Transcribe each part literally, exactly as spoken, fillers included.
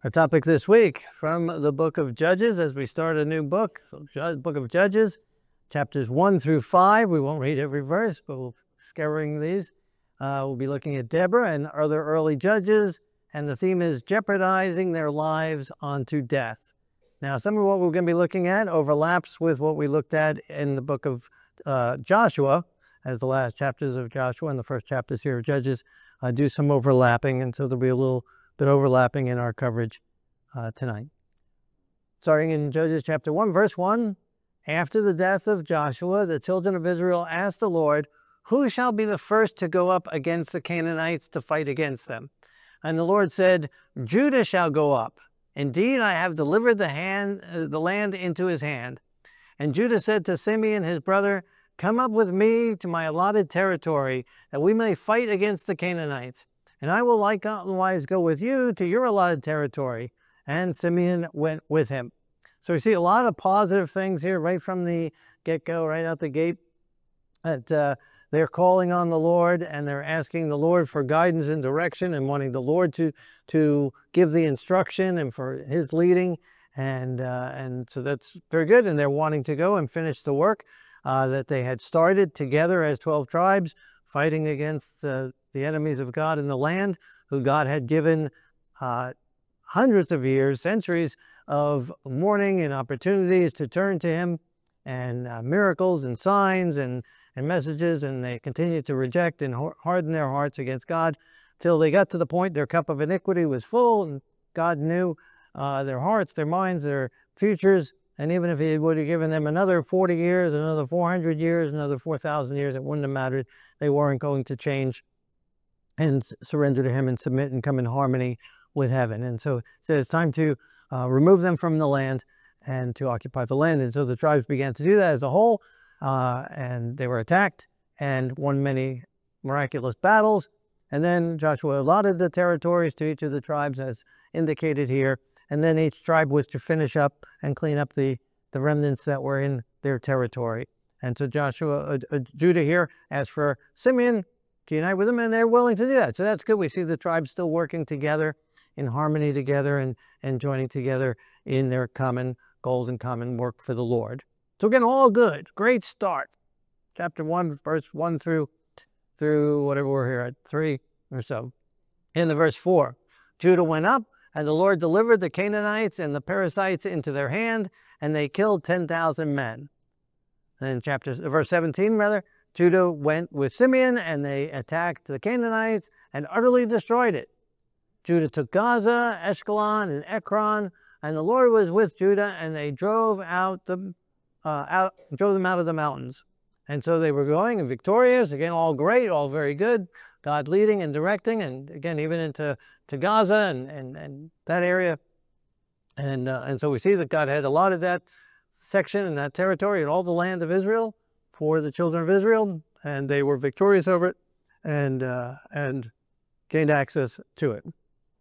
Our topic this week from the book of Judges, as we start a new book, so book of Judges, chapters one through five. We won't read every verse, but we'll scouring these. Uh, we'll be looking at Deborah and other early judges, and the theme is jeopardizing their lives onto death. Now, some of what we're going to be looking at overlaps with what we looked at in the book of uh, Joshua, as the last chapters of Joshua and the first chapters here of Judges uh, do some overlapping, and so there'll be a little bit overlapping in our coverage uh, tonight. Starting in Judges chapter one, verse one, after the death of Joshua, the children of Israel asked the Lord, who shall be the first to go up against the Canaanites to fight against them? And the Lord said, Judah shall go up. Indeed, I have delivered the, hand, uh, the land into his hand. And Judah said to Simeon, his brother, come up with me to my allotted territory, that we may fight against the Canaanites. And I will likewise go with you to your allotted territory. And Simeon went with him. So we see a lot of positive things here right from the get-go, right out the gate. That uh, they're calling on the Lord, and they're asking the Lord for guidance and direction, and wanting the Lord to, to give the instruction and for his leading. And, uh, and so that's very good. And they're wanting to go and finish the work uh, that they had started together as twelve tribes, fighting against uh, the enemies of God in the land, who God had given uh, hundreds of years, centuries of mourning and opportunities to turn to him, and uh, miracles and signs and, and messages, and they continued to reject and harden their hearts against God till they got to the point their cup of iniquity was full, and God knew uh, their hearts, their minds, their futures. And even if he would have given them another forty years, another four hundred years, another four thousand years, it wouldn't have mattered. They weren't going to change and surrender to him and submit and come in harmony with heaven. And so, so it's time to uh, remove them from the land and to occupy the land. And so the tribes began to do that as a whole, uh, and they were attacked and won many miraculous battles. And then Joshua allotted the territories to each of the tribes as indicated here. And then each tribe was to finish up and clean up the, the remnants that were in their territory. And so Joshua, uh, uh, Judah here asked for Simeon to unite with them, and they're willing to do that. So that's good. We see the tribes still working together in harmony together and, and joining together in their common goals and common work for the Lord. So again, all good. Great start. Chapter one, verse one through, through whatever we're here at, three or so. In the verse four, Judah went up, and the Lord delivered the Canaanites and the Perizzites into their hand, and they killed ten thousand men. And in chapter, verse seventeen, rather, Judah went with Simeon, and they attacked the Canaanites and utterly destroyed it. Judah took Gaza, Ashkelon, and Ekron, and the Lord was with Judah, and they drove out the uh, out drove them out of the mountains. And so they were going and victorious. Again, all great, all very good. God leading and directing, and again, even into to Gaza and, and, and that area. And, uh, and so we see that God had allotted that section and that territory and all the land of Israel for the children of Israel, and they were victorious over it and, uh, and gained access to it.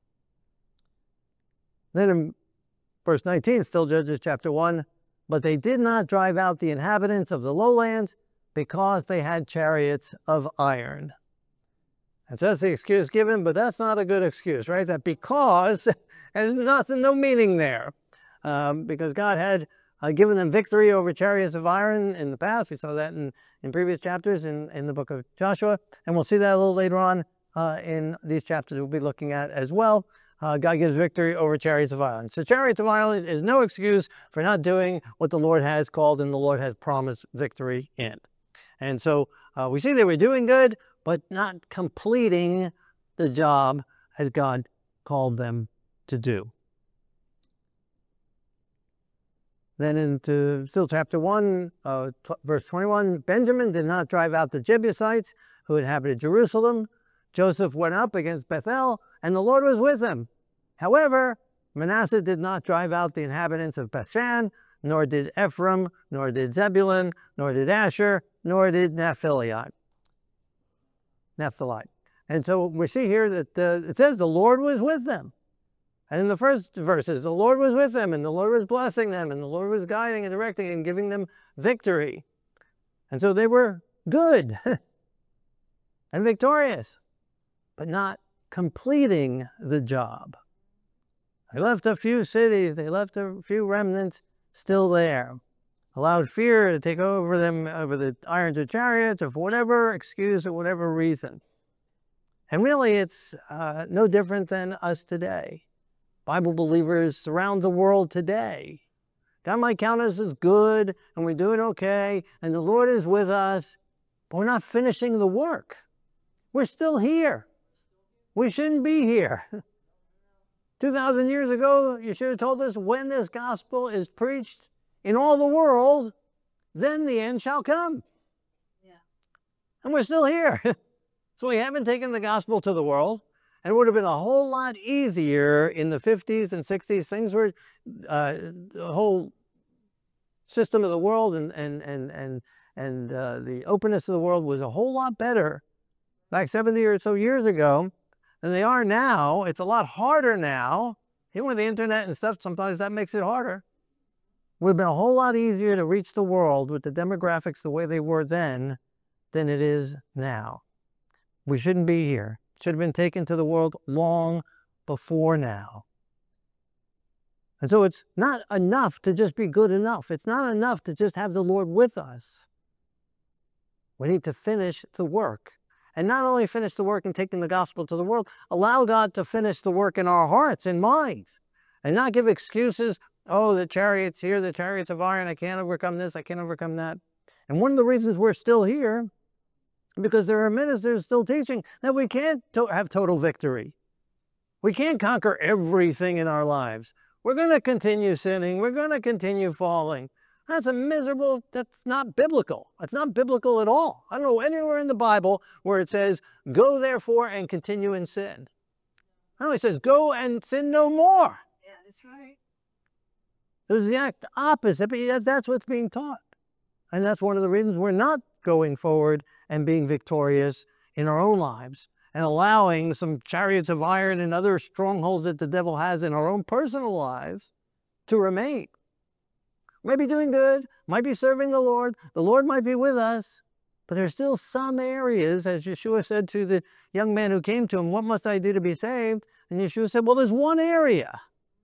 Then in verse nineteen, still Judges chapter one, but they did not drive out the inhabitants of the lowlands because they had chariots of iron. And so that's the excuse given, but that's not a good excuse, right? That because has nothing, no meaning there. Um, because God had uh, given them victory over chariots of iron in the past. We saw that in, in previous chapters in, in the book of Joshua. And we'll see that a little later on uh, in these chapters we'll be looking at as well. Uh, God gives victory over chariots of iron. So chariots of iron is no excuse for not doing what the Lord has called and the Lord has promised victory in. And so uh, we see they were doing good, but not completing the job as God called them to do. Then into still chapter one, uh, verse twenty-one, Benjamin did not drive out the Jebusites who inhabited Jerusalem. Joseph went up against Bethel, and the Lord was with him. However, Manasseh did not drive out the inhabitants of Bethshan, nor did Ephraim, nor did Zebulun, nor did Asher, nor did Naphtali. Naphtali. And so we see here that uh, it says the Lord was with them. And in the first verses, the Lord was with them, and the Lord was blessing them, and the Lord was guiding and directing and giving them victory. And so they were good and victorious, but not completing the job. They left a few cities, they left a few remnants still there. Allowed fear to take over them, over the irons of chariots, or for whatever excuse or whatever reason. And really, it's uh, no different than us today. Bible believers around the world today. God might count us as good, and we're doing okay, and the Lord is with us, but we're not finishing the work. We're still here. We shouldn't be here. two thousand years ago, you should have told us, when this gospel is preached in all the world, then the end shall come. Yeah. And we're still here. So we haven't taken the gospel to the world. And it would have been a whole lot easier in the fifties and sixties. Things were, uh, the whole system of the world and, and, and, and, and uh, the openness of the world was a whole lot better back seventy or so years ago than they are now. It's a lot harder now. Even with the internet and stuff, sometimes that makes it harder. It would have been a whole lot easier to reach the world with the demographics the way they were then than it is now. We shouldn't be here. It should have been taken to the world long before now. And so it's not enough to just be good enough. It's not enough to just have the Lord with us. We need to finish the work. And not only finish the work in taking the gospel to the world, allow God to finish the work in our hearts and minds. And not give excuses, oh, the chariots here, the chariots of iron, I can't overcome this, I can't overcome that. And one of the reasons we're still here, because there are ministers still teaching that we can't to have total victory. We can't conquer everything in our lives. We're going to continue sinning. We're going to continue falling. That's a miserable, that's not biblical. That's not biblical at all. I don't know anywhere in the Bible where it says, go therefore and continue in sin. No, it says, go and sin no more. Yeah, that's right. It was the exact opposite, but that's what's being taught. And that's one of the reasons we're not going forward and being victorious in our own lives and allowing some chariots of iron and other strongholds that the devil has in our own personal lives to remain. Might be doing good, might be serving the Lord, the Lord might be with us, but there's still some areas, as Yeshua said to the young man who came to him, what must I do to be saved? And Yeshua said, well, there's one area.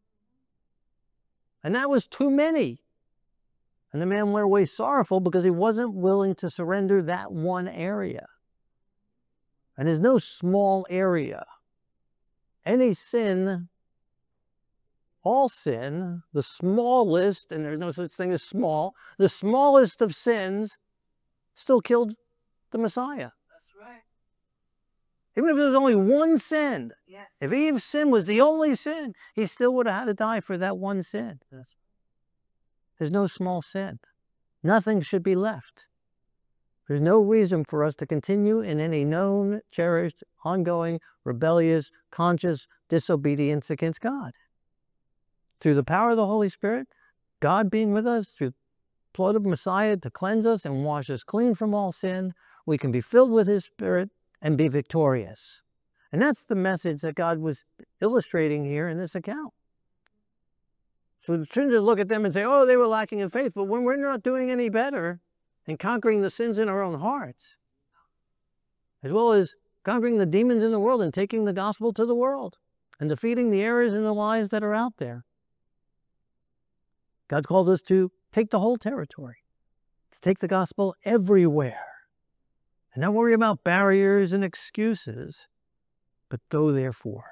And that was too many. And the man went away sorrowful because he wasn't willing to surrender that one area. And there's no small area. Any sin, all sin, the smallest, and there's no such thing as small, the smallest of sins still killed the Messiah. That's right. Even if there was only one sin, Yes. if Eve's sin was the only sin, he still would have had to die for that one sin. There's no small sin. Nothing should be left. There's no reason for us to continue in any known, cherished, ongoing, rebellious, conscious disobedience against God. Through the power of the Holy Spirit, God being with us, through the blood of Messiah to cleanse us and wash us clean from all sin, we can be filled with His Spirit and be victorious. And that's the message that God was illustrating here in this account. So we shouldn't just look at them and say, oh, they were lacking in faith. But when we're not doing any better in conquering the sins in our own hearts, as well as conquering the demons in the world and taking the gospel to the world and defeating the errors and the lies that are out there, God called us to take the whole territory, to take the gospel everywhere, and not worry about barriers and excuses, but go therefore.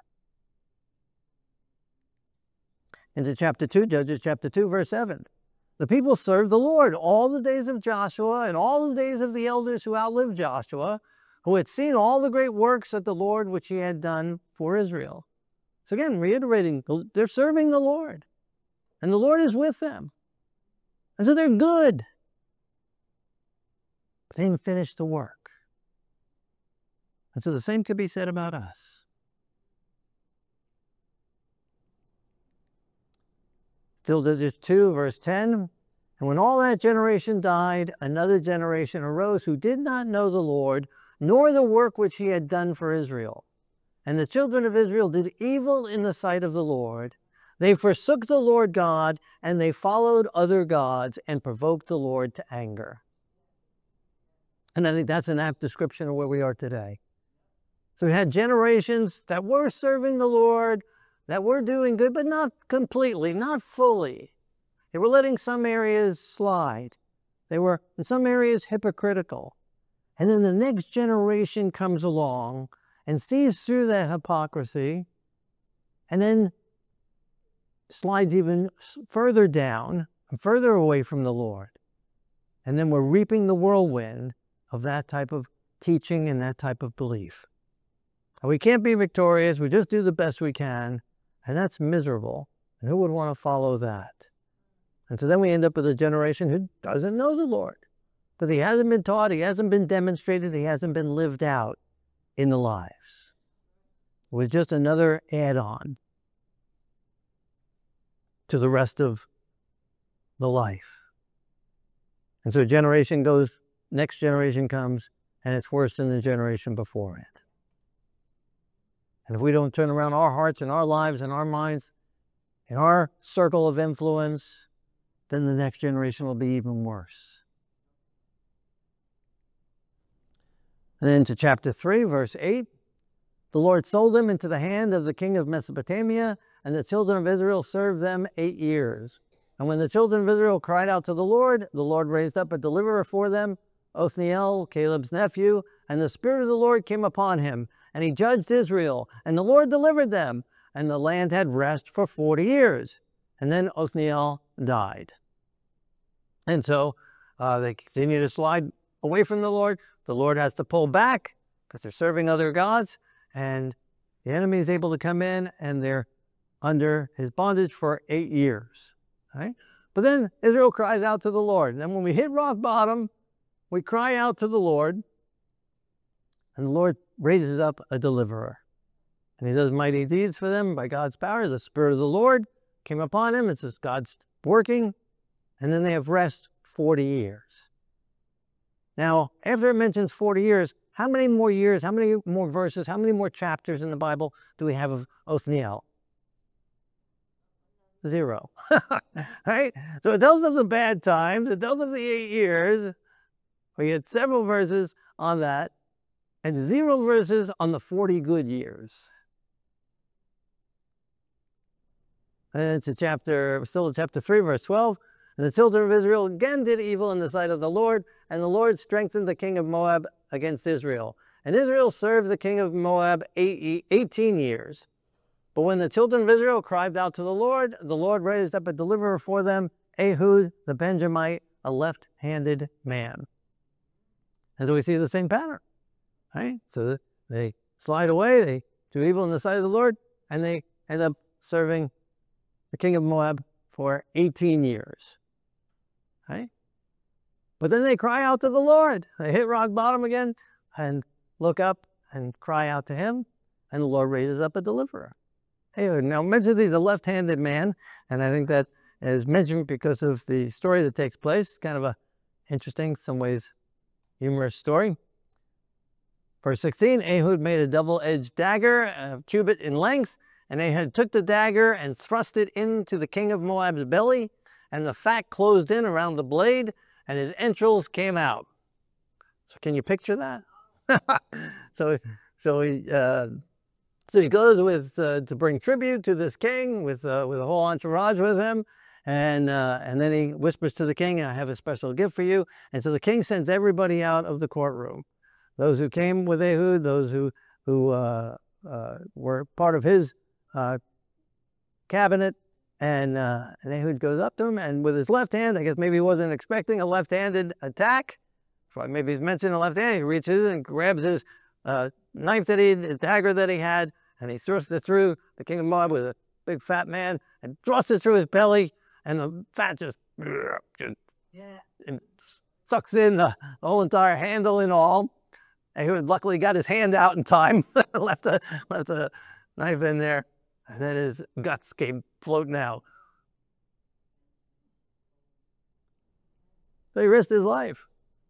Into chapter two, Judges chapter two, verse seven. The people served the Lord all the days of Joshua and all the days of the elders who outlived Joshua, who had seen all the great works of the Lord which he had done for Israel. So again, reiterating, they're serving the Lord, and the Lord is with them. And so they're good. But they didn't finish the work. And so the same could be said about us. Still Judges two, verse ten. And when all that generation died, another generation arose who did not know the Lord, nor the work which he had done for Israel. And the children of Israel did evil in the sight of the Lord. They forsook the Lord God, and they followed other gods and provoked the Lord to anger. And I think that's an apt description of where we are today. So we had generations that were serving the Lord, that were doing good, but not completely, not fully. They were letting some areas slide. They were, in some areas, hypocritical. And then the next generation comes along and sees through that hypocrisy and then slides even further down and further away from the Lord. And then we're reaping the whirlwind of that type of teaching and that type of belief. And we can't be victorious. We just do the best we can. And that's miserable. And who would want to follow that? And so then we end up with a generation who doesn't know the Lord. Because he hasn't been taught, he hasn't been demonstrated, he hasn't been lived out in the lives. It was just another add-on to the rest of the life. And so a generation goes, next generation comes, and it's worse than the generation before it. And if we don't turn around our hearts and our lives and our minds, in our circle of influence, then the next generation will be even worse. And then to chapter three, verse eight, the Lord sold them into the hand of the king of Mesopotamia, and the children of Israel served them eight years. And when the children of Israel cried out to the Lord, the Lord raised up a deliverer for them, Othniel, Caleb's nephew, and the Spirit of the Lord came upon him, and he judged Israel, and the Lord delivered them, and the land had rest for forty years. And then Othniel died. And so uh, they continue to slide away from the Lord. The Lord has to pull back because they're serving other gods, and the enemy is able to come in, and they're under his bondage for eight years. Right? But then Israel cries out to the Lord. And then when we hit rock bottom, we cry out to the Lord, and the Lord raises up a deliverer. And he does mighty deeds for them by God's power. The Spirit of the Lord came upon him. It's just God's working. And then they have rest forty years. Now, after it mentions forty years, how many more years, how many more verses, how many more chapters in the Bible do we have of Othniel? Zero. Right? So it tells of the bad times. It tells of the eight years. We get several verses on that, and zero verses on the forty good years. And it's a chapter, still in chapter three, verse twelve. And the children of Israel again did evil in the sight of the Lord, and the Lord strengthened the king of Moab against Israel. And Israel served the king of Moab eighteen years. But when the children of Israel cried out to the Lord, the Lord raised up a deliverer for them, Ehud the Benjamite, a left-handed man. And so we see the same pattern, right? So they slide away, they do evil in the sight of the Lord, and they end up serving the king of Moab for eighteen years, right? But then they cry out to the Lord. They hit rock bottom again and look up and cry out to him, and the Lord raises up a deliverer. Ehud. Now, mentioned he's a left-handed man, and I think that is mentioned because of the story that takes place. It's kind of a interesting, some ways humorous story. Verse sixteen, Ehud made a double-edged dagger, a cubit in length, and Ehud took the dagger and thrust it into the king of Moab's belly, and the fat closed in around the blade, and his entrails came out. So can you picture that? so, so he, uh, so he goes with uh, to bring tribute to this king with uh, with a whole entourage with him, and uh, and then he whispers to the king, "I have a special gift for you." And so the king sends everybody out of the courtroom. Those who came with Ehud, those who who uh, uh, were part of his uh, cabinet, and, uh, and Ehud goes up to him, and with his left hand, I guess maybe he wasn't expecting a left-handed attack. So maybe he's mentioning a left hand. He reaches and grabs his uh, knife that he, the dagger that he had, and he thrusts it through the king of Moab, with a big fat man, and thrusts it through his belly, and the fat just, just yeah. and sucks in the, the whole entire handle and all. Ehud luckily got his hand out in time, left the left the knife in there, and then his guts came floating out. So he risked his life.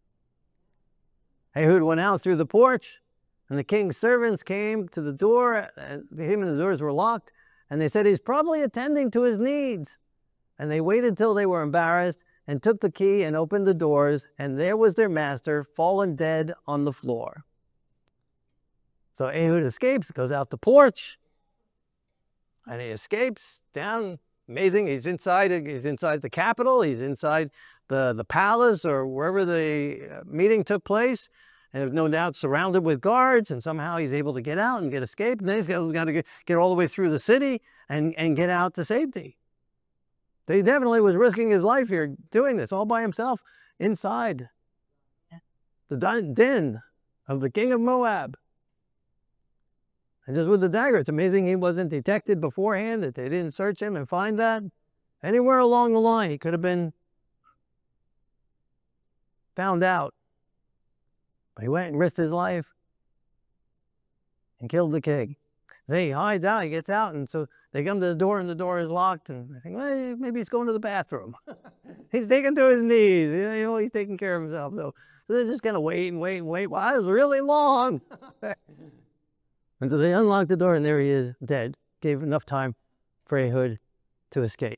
Ehud went out through the porch, and the king's servants came to the door, and him and the doors were locked, and they said, "He's probably attending to his needs." And they waited till they were embarrassed, and took the key and opened the doors, and there was their master fallen dead on the floor. So Ehud escapes, goes out the porch, and he escapes down. Amazing. He's inside, he's inside the capital. He's inside the, the palace or wherever the meeting took place. And no doubt surrounded with guards, and somehow he's able to get out and get escaped. And then he's got to get, get all the way through the city and, and get out to safety. So he definitely was risking his life here doing this all by himself inside the den of the king of Moab. And just with the dagger, it's amazing he wasn't detected beforehand, that they didn't search him and find that. Anywhere along the line, he could have been found out. But he went and risked his life and killed the king. So he hides out, he gets out, and so they come to the door, and the door is locked, and they think, well, maybe he's going to the bathroom. He's taken to his knees. You know, he's taking care of himself. So, so they're just going to wait and wait and wait. Wow, it's really long. And so they unlock the door, and there he is, dead. Gave enough time for Ehud to escape.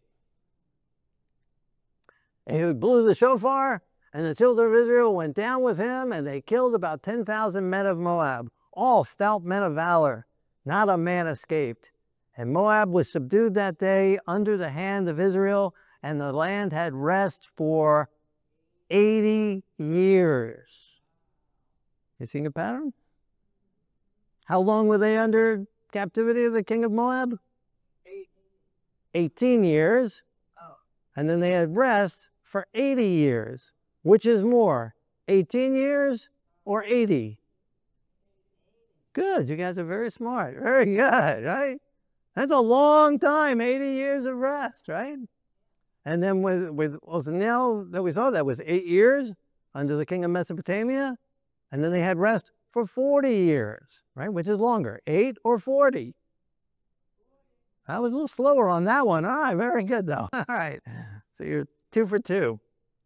Ehud blew the shofar, and the children of Israel went down with him, and they killed about ten thousand men of Moab, all stout men of valor. Not a man escaped. And Moab was subdued that day under the hand of Israel, and the land had rest for eighty years. You seeing a pattern? How long were they under captivity of the king of Moab? eighteen years. And then they had rest for eighty years. Which is more, eighteen years or eighty? Good, you guys are very smart. Very good, right? That's a long time, eighty years of rest, right? And then with, with Othniel that we saw, that was eight years under the king of Mesopotamia. And then they had rest for forty years, right? Which is longer, eight or forty? I was a little slower on that one. All right, very good though. All right, so you're two for two.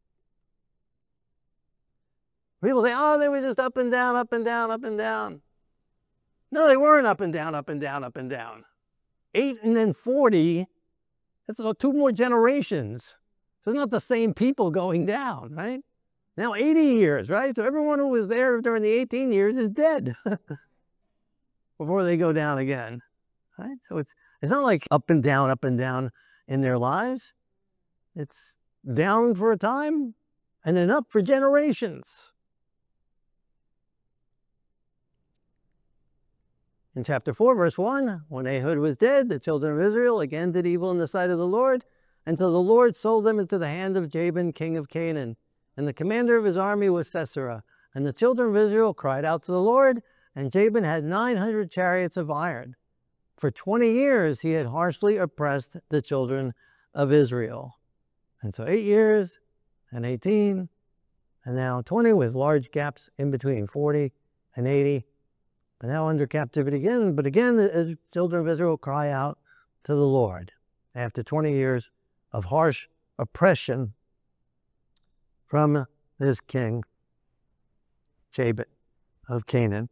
People say, oh, they were just up and down, up and down, up and down. No, they weren't up and down, up and down, up and down. Eight and then forty, that's two more generations. So it's not the same people going down, right? Now eighty years, right? So everyone who was there during the eighteen years is dead before they go down again, right? So it's, it's not like up and down, up and down in their lives. It's down for a time and then up for generations. In chapter four, verse one, when Ehud was dead, the children of Israel again did evil in the sight of the Lord, until the Lord sold them into the hand of Jabin, king of Canaan. And the commander of his army was Sisera. And the children of Israel cried out to the Lord, and Jabin had nine hundred chariots of iron. For twenty years he had harshly oppressed the children of Israel. And so eight years, and eighteen, and now twenty, with large gaps in between, forty and eighty. And now under captivity again, but again the children of Israel cry out to the Lord after twenty years of harsh oppression from this king, Jabin of Canaan.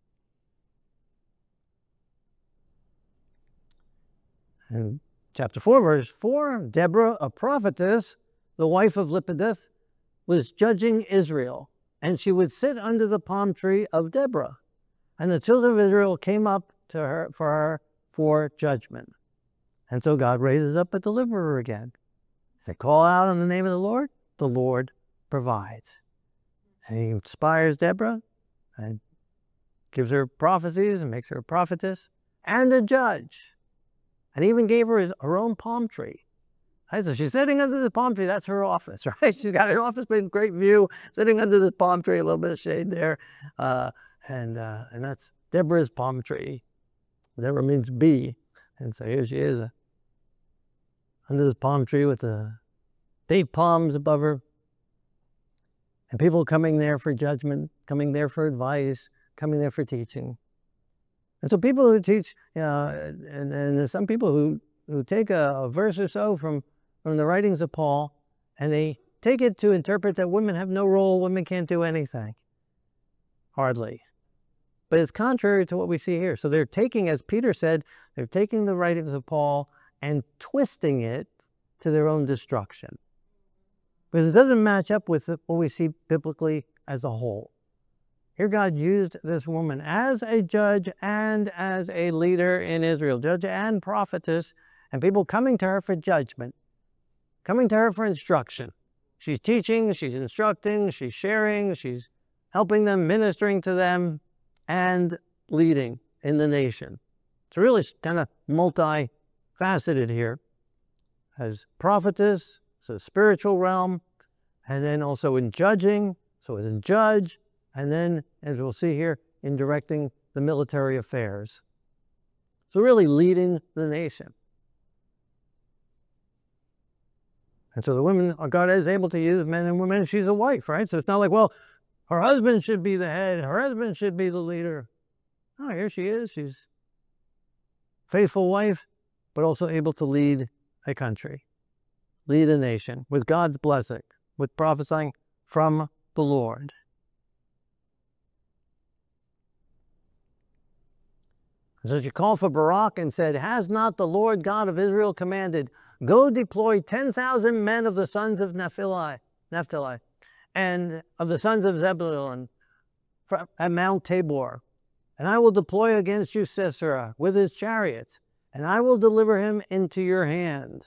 In chapter four, verse four, Deborah, a prophetess, the wife of Lepideth, was judging Israel, and she would sit under the palm tree of Deborah. And the children of Israel came up to her for her for judgment. And so God raises up a deliverer again. They call out on the name of the Lord, the Lord provides. And he inspires Deborah and gives her prophecies and makes her a prophetess and a judge. And even gave her his, her own palm tree. Right? So she's sitting under the palm tree. That's her office, right? She's got an office with great view, sitting under the palm tree, a little bit of shade there. Uh, And, uh, and that's Deborah's palm tree. Deborah means bee. And so here she is uh, under the palm tree with the date palms above her. And people coming there for judgment, coming there for advice, coming there for teaching. And so people who teach, you know, and, and there's some people who, who take a, a verse or so from, from the writings of Paul, and they take it to interpret that women have no role, women can't do anything. Hardly. But it's contrary to what we see here. So they're taking, as Peter said, they're taking the writings of Paul and twisting it to their own destruction. Because it doesn't match up with what we see biblically as a whole. Here God used this woman as a judge and as a leader in Israel, judge and prophetess, and people coming to her for judgment, coming to her for instruction. She's teaching, she's instructing, she's sharing, she's helping them, ministering to them, and leading in the nation. It's really kind of multifaceted here. As prophetess, so spiritual realm, and then also in judging, so as a judge, and then, as we'll see here, in directing the military affairs. So really leading the nation. And so the women, God is able to use men and women. She's a wife, right? So it's not like, well, her husband should be the head. Her husband should be the leader. Oh, here she is. She's a faithful wife, but also able to lead a country, lead a nation with God's blessing, with prophesying from the Lord. So she called for Barak and said, has not the Lord God of Israel commanded, go deploy ten thousand men of the sons of Naphtali, Naphtali and of the sons of Zebulun at Mount Tabor, and I will deploy against you Sisera with his chariots, and I will deliver him into your hand.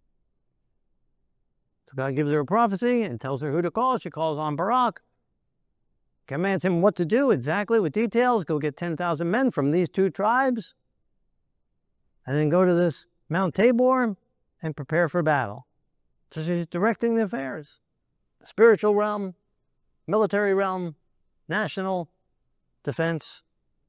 So God gives her a prophecy and tells her who to call. She calls on Barak, commands him what to do exactly with details. Go get ten thousand men from these two tribes, and then go to this Mount Tabor and prepare for battle. So she's directing the affairs. The spiritual realm, military realm, national defense.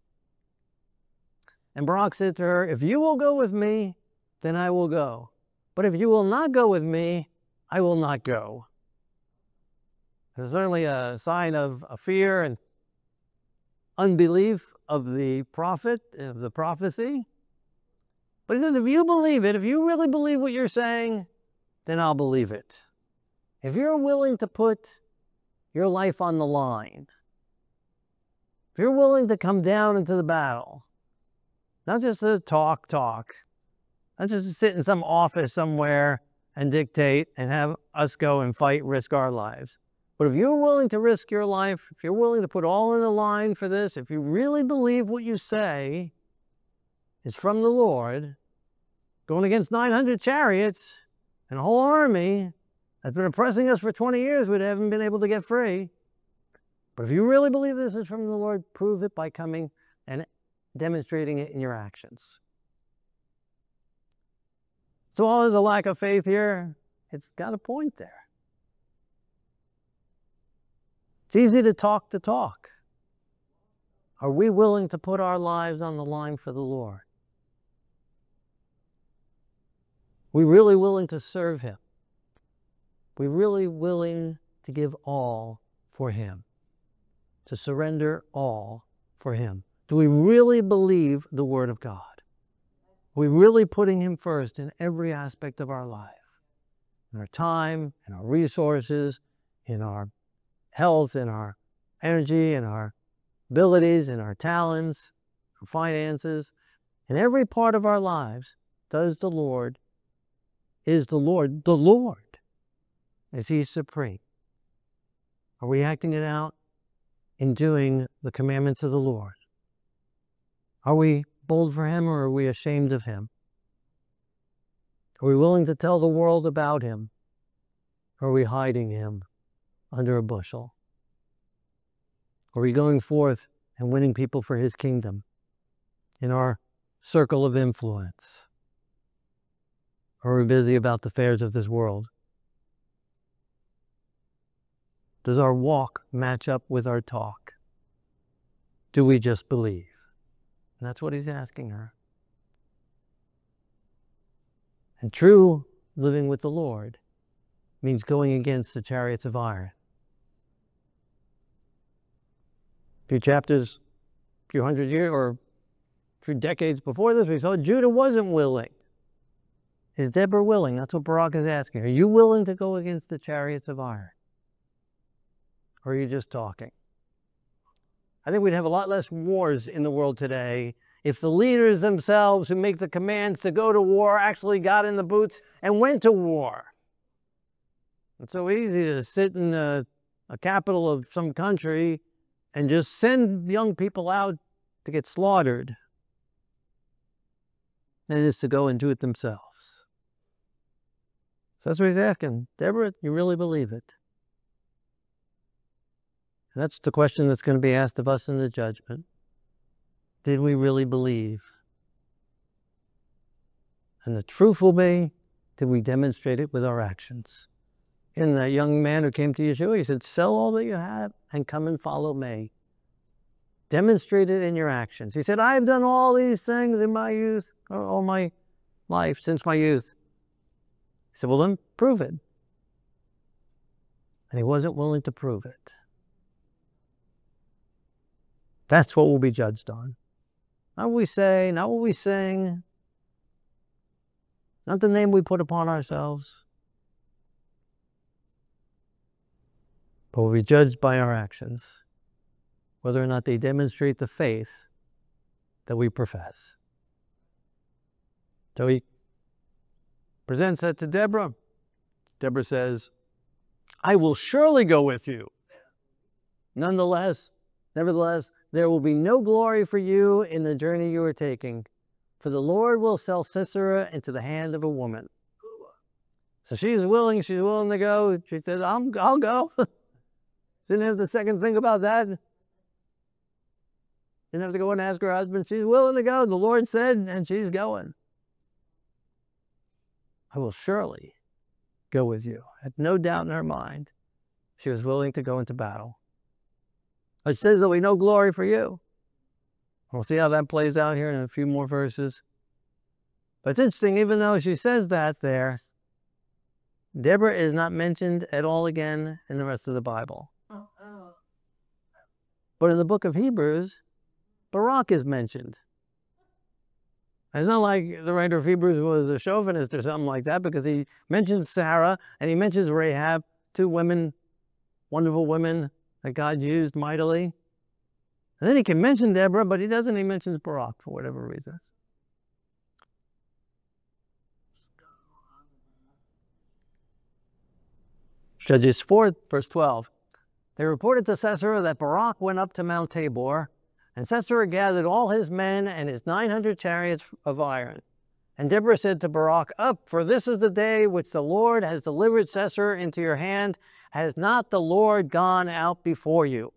And Barak said to her, if you will go with me, then I will go. But if you will not go with me, I will not go. It's certainly a sign of a fear and unbelief of the prophet, of the prophecy. But he says, if you believe it, if you really believe what you're saying, then I'll believe it. If you're willing to put your life on the line, if you're willing to come down into the battle, not just to talk, talk, not just to sit in some office somewhere and dictate and have us go and fight, risk our lives. But if you're willing to risk your life, if you're willing to put all in the line for this, if you really believe what you say is from the Lord, going against nine hundred chariots and a whole army that's been oppressing us for twenty years, we haven't been able to get free. But if you really believe this is from the Lord, prove it by coming and demonstrating it in your actions. So all is a lack of faith here. It's got a point there. It's easy to talk the talk. Are we willing to put our lives on the line for the Lord? We really willing to serve Him? We really willing to give all for Him? To surrender all for Him? Do we really believe the Word of God? Are we really putting Him first in every aspect of our life? In our time, in our resources, in our health, in our energy, in our abilities, in our talents, our finances, in every part of our lives, does the Lord, is the Lord, the Lord? Is He supreme? Are we acting it out in doing the commandments of the Lord? Are we bold for Him, or are we ashamed of Him? Are we willing to tell the world about Him? Or are we hiding Him under a bushel? Are we going forth and winning people for His kingdom in our circle of influence? Or are we busy about the affairs of this world? Does our walk match up with our talk? Do we just believe? And that's what He's asking her. And true living with the Lord means going against the chariots of iron. A few chapters, a few hundred years, or a few decades before this, we saw Judah wasn't willing. Is Deborah willing? That's what Barak is asking. Are you willing to go against the chariots of iron? Or are you just talking? I think we'd have a lot less wars in the world today if the leaders themselves who make the commands to go to war actually got in the boots and went to war. It's so easy to sit in a, a capital of some country and just send young people out to get slaughtered than it is to go and do it themselves. So that's what he's asking. Deborah, you really believe it? And that's the question that's going to be asked of us in the judgment. Did we really believe? And the truth will be, did we demonstrate it with our actions? And that young man who came to Yeshua, he said, sell all that you have and come and follow me. Demonstrate it in your actions. He said, I've done all these things in my youth, all my life, since my youth. He said, well, then prove it. And he wasn't willing to prove it. That's what we'll be judged on. Not what we say, not what we sing, not the name we put upon ourselves, but we'll be judged by our actions, whether or not they demonstrate the faith that we profess. So he presents that to Deborah. Deborah says, I will surely go with you. Nonetheless, nevertheless, there will be no glory for you in the journey you are taking, for the Lord will sell Sisera into the hand of a woman. So she's willing, she's willing to go. She says, I'm, I'll go. Didn't have to second think about that. Didn't have to go and ask her husband. She's willing to go. The Lord said, and she's going. I will surely go with you. Had no doubt in her mind. She was willing to go into battle. It says there'll be no glory for you. We'll see how that plays out here in a few more verses. But it's interesting, even though she says that there, Deborah is not mentioned at all again in the rest of the Bible. Oh, oh. But in the book of Hebrews, Barak is mentioned. It's not like the writer of Hebrews was a chauvinist or something like that, because he mentions Sarah and he mentions Rahab, two women, wonderful women that God used mightily. And then he can mention Deborah, but he doesn't. He mentions Barak for whatever reason. Judges four, verse twelve. They reported to Sisera that Barak went up to Mount Tabor, and Sisera gathered all his men and his nine hundred chariots of iron. And Deborah said to Barak, up, for this is the day which the Lord has delivered Sisera into your hand. Has not the Lord gone out before you?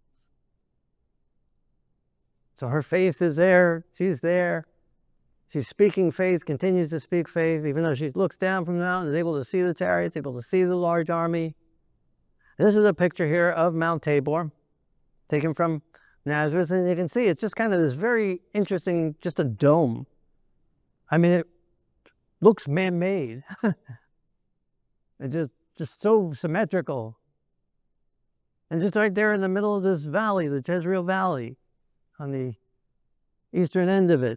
So her faith is there. She's there. She's speaking faith, continues to speak faith, even though she looks down from the mountain, is able to see the chariots, able to see the large army. This is a picture here of Mount Tabor, taken from Nazareth, and you can see it's just kind of this very interesting, just a dome. I mean, it looks man-made. It's just, just so symmetrical. And just right there in the middle of this valley, the Jezreel Valley, on the eastern end of it.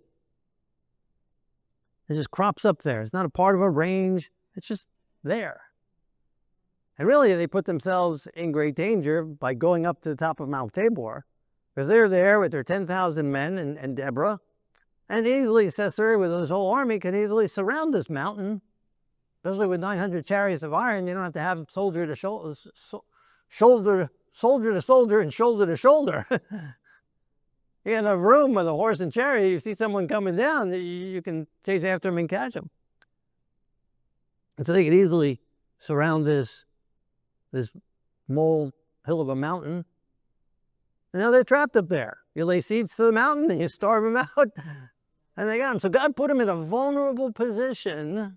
It just crops up there. It's not a part of a range. It's just there. And really, they put themselves in great danger by going up to the top of Mount Tabor, because they're there with their ten thousand men and, and Deborah. And easily, Sisera, with his whole army, can easily surround this mountain. Especially with nine hundred chariots of iron, you don't have to have soldier to shoulder, shoulder, soldier to soldier and shoulder to shoulder. You got enough room with a horse and chariot. You see someone coming down, you can chase after them and catch them. And so they could easily surround this, this mole hill of a mountain. And now they're trapped up there. You lay siege to the mountain and you starve them out. And they got them. So God put them in a vulnerable position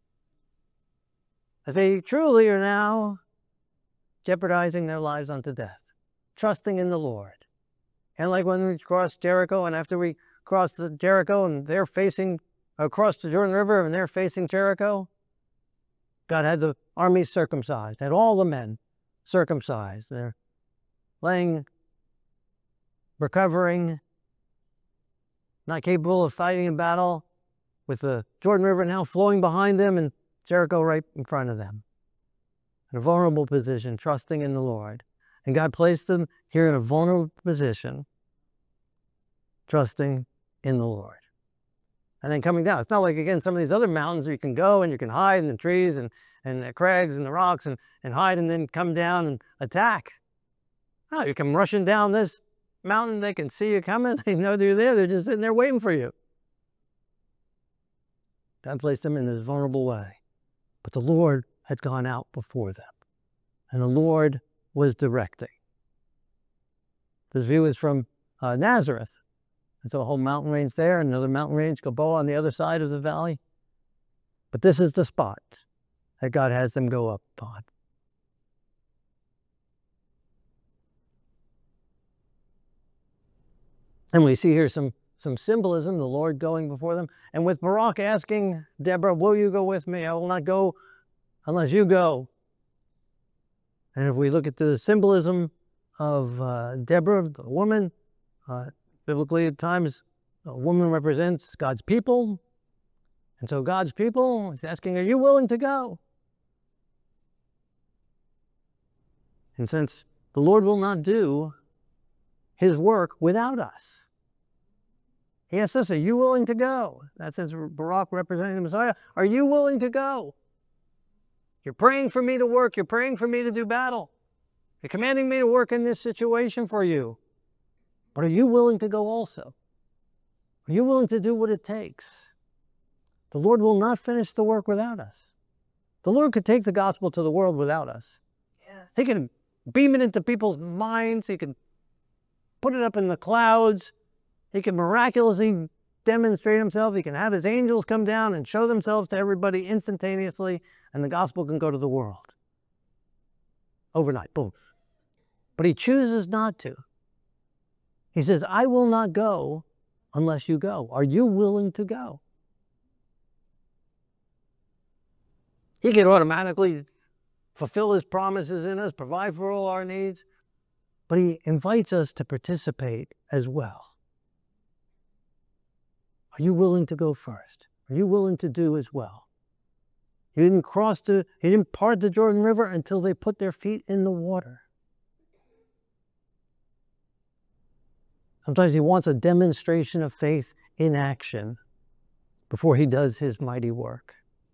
that they truly are now jeopardizing their lives unto death, trusting in the Lord. And like when we crossed Jericho, and after we crossed the Jericho and they're facing, across the Jordan River and they're facing Jericho, God had the army circumcised, had all the men circumcised. They're laying, recovering, not capable of fighting in battle, with the Jordan River now flowing behind them and Jericho right in front of them. In a vulnerable position, trusting in the Lord. And God placed them here in a vulnerable position, trusting in the Lord. And then coming down. It's not like, again, some of these other mountains where you can go and you can hide in the trees and, and the crags and the rocks and, and hide and then come down and attack. Oh, you come rushing down this mountain, they can see you coming, they know you're there, they're just sitting there waiting for you. God placed them in this vulnerable way. But the Lord had gone out before them, and the Lord was directing. This view is from uh, Nazareth. And so a whole mountain range there, and another mountain range, Gilboa on the other side of the valley. But this is the spot that God has them go up on. And we see here some, some symbolism, the Lord going before them. And with Barak asking Deborah, will you go with me? I will not go unless you go. And if we look at the symbolism of uh, Deborah, the woman, uh, biblically at times, a woman represents God's people. And so God's people is asking, are you willing to go? And since the Lord will not do his work without us, he asks us, are you willing to go? That says Barak representing the Messiah. Are you willing to go? You're praying for me to work. You're praying for me to do battle. You're commanding me to work in this situation for you. But are you willing to go also? Are you willing to do what it takes? The Lord will not finish the work without us. The Lord could take the gospel to the world without us. Yes. He can beam it into people's minds. He can put it up in the clouds. He can miraculously demonstrate himself. He can have his angels come down and show themselves to everybody instantaneously, and the gospel can go to the world. Overnight, boom. But he chooses not to. He says, I will not go unless you go. Are you willing to go? He can automatically fulfill his promises in us, provide for all our needs, but he invites us to participate as well. Are you willing to go first? Are you willing to do as well? He didn't cross the, he didn't part the Jordan River until they put their feet in the water. Sometimes he wants a demonstration of faith in action before he does his mighty work.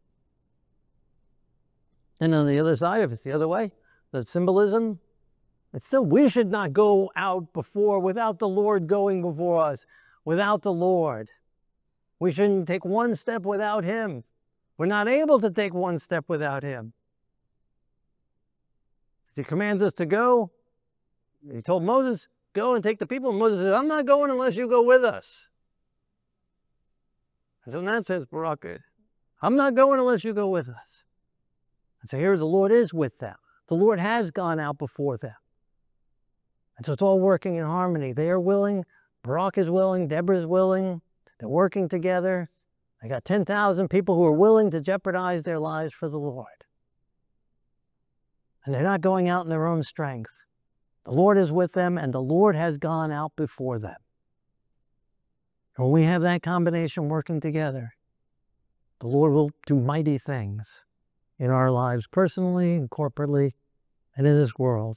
And on the other side, if it's the other way, the symbolism, it's still, we should not go out before without the Lord going before us, without the Lord. We shouldn't take one step without him. We're not able to take one step without him. He commands us to go. He told Moses, go and take the people. And Moses said, I'm not going unless you go with us. And so in that sense, Barak, I'm not going unless you go with us. And so here the Lord is with them. The Lord has gone out before them. And so it's all working in harmony. They are willing. Barak is willing. Deborah is willing. They're working together. I got ten thousand people who are willing to jeopardize their lives for the Lord. And they're not going out in their own strength. The Lord is with them, and the Lord has gone out before them. And when we have that combination working together, the Lord will do mighty things in our lives, personally and corporately, and in this world.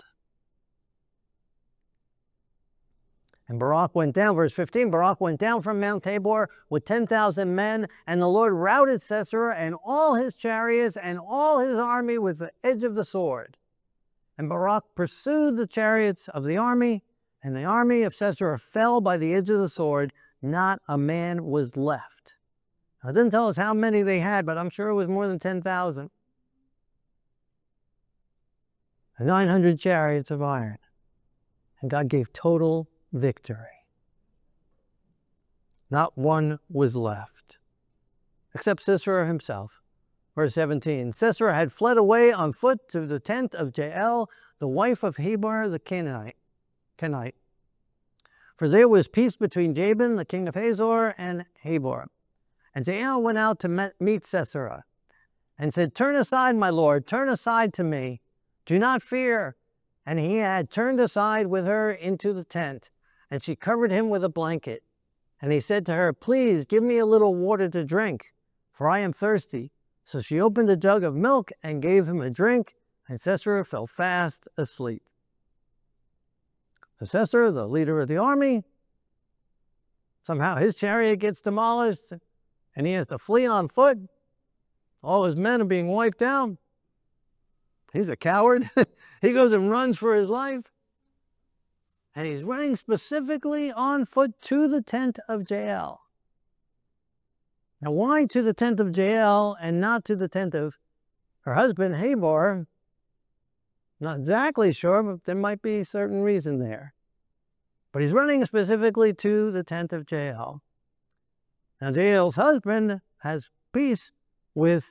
And Barak went down, verse fifteen, Barak went down from Mount Tabor with ten thousand men, and the Lord routed Sisera and all his chariots and all his army with the edge of the sword. And Barak pursued the chariots of the army, and the army of Sisera fell by the edge of the sword. Not a man was left. Now, it didn't tell us how many they had, but I'm sure it was more than ten thousand. nine hundred chariots of iron. And God gave total victory. Not one was left, except Sisera himself. Verse seventeen, Sisera had fled away on foot to the tent of Jael, the wife of Heber the Canaanite. Canaanite. For there was peace between Jabin, the king of Hazor, and Heber. And Jael went out to meet Sisera, and said, turn aside, my lord, turn aside to me. Do not fear. And he had turned aside with her into the tent, and she covered him with a blanket. And he said to her, please give me a little water to drink, for I am thirsty. So she opened a jug of milk and gave him a drink, and Sisera fell fast asleep. So Sisera, the leader of the army, somehow his chariot gets demolished, and he has to flee on foot. All his men are being wiped out. He's a coward. He goes and runs for his life. And he's running specifically on foot to the tent of Jael. Now, why to the tent of Jael and not to the tent of her husband, Habor? Not exactly sure, but there might be a certain reason there. But he's running specifically to the tent of Jael. Now, Jael's husband has peace with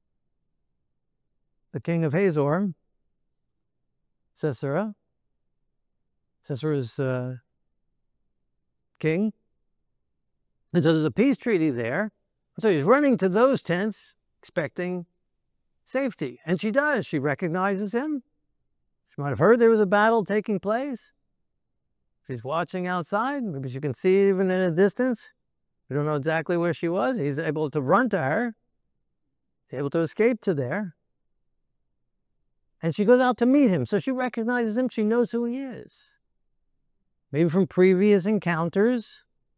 the king of Hazor, Sisera. Sisera's uh, king. And so there's a peace treaty there. So he's running to those tents, expecting safety. And she does. She recognizes him. She might have heard there was a battle taking place. She's watching outside. Maybe she can see it even in a distance. We don't know exactly where she was. He's able to run to her. He's able to escape to there. And she goes out to meet him. So she recognizes him. She knows who he is. Maybe from previous encounters.